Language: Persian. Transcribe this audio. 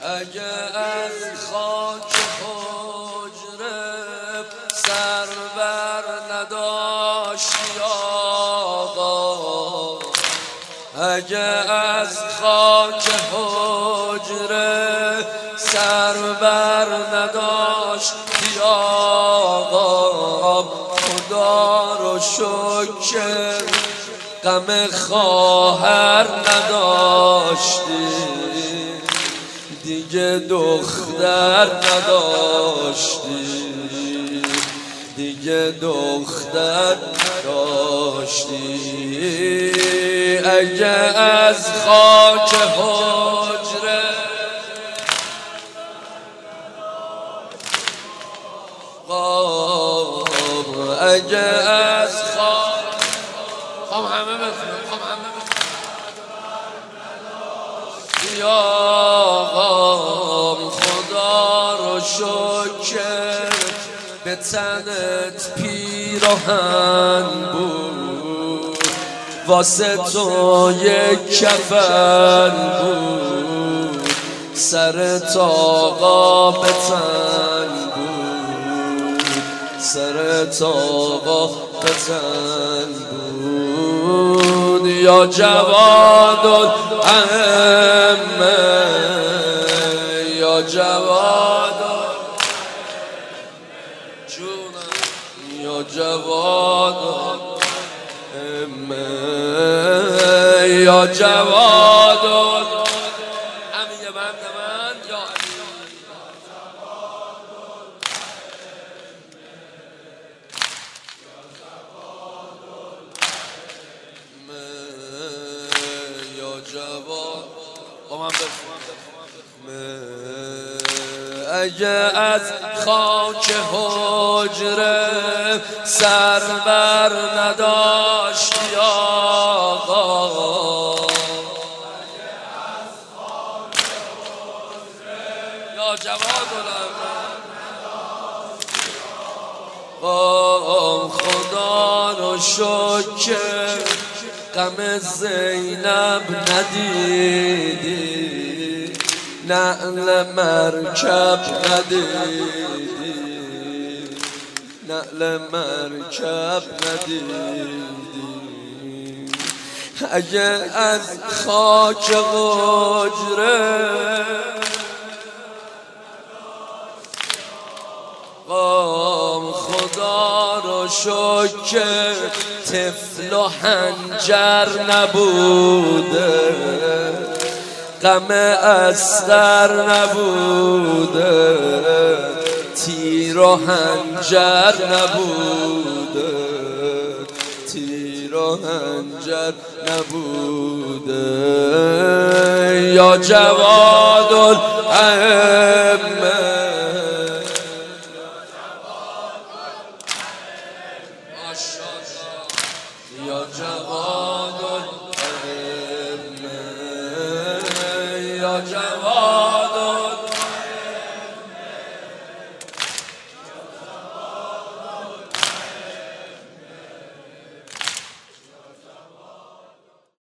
اگه از خاک حجره سر بر نداشتی آقا، اگه از خاک حجره سر بر نداشتی آقا، خدا رو شکر غم خواهر نداشتی، دیگه دختر نداشتی، دیگه دختر نداشتی. اگه از خاک حجره اگه از خاک همه بخونم یا خدا رو شکر به تنت پیراهن بود، واسه تو یک کفن بود، سرت آقا به تن بود، سرت آقا به تن بود. یا جواد الائمه، یا جواد یا جواد الائمه، یا جواد همین یه بند من یا جواد با من اگه از خاک حجره سر بر نداشتی آقا، یا جواد الائمه، خدا رو شکر غم زینب ندیدی، نعل مرکب ندیدی، نعل مرکب ندیدی. اگه از خاک حجره خدا رو شکر طفل و حنجر نبوده، غم اصغر نبوده، تیر و حنجر نبوده، تیر و حنجر نبوده. یا جواد الائمه، یا جواد الائمه، یا جواد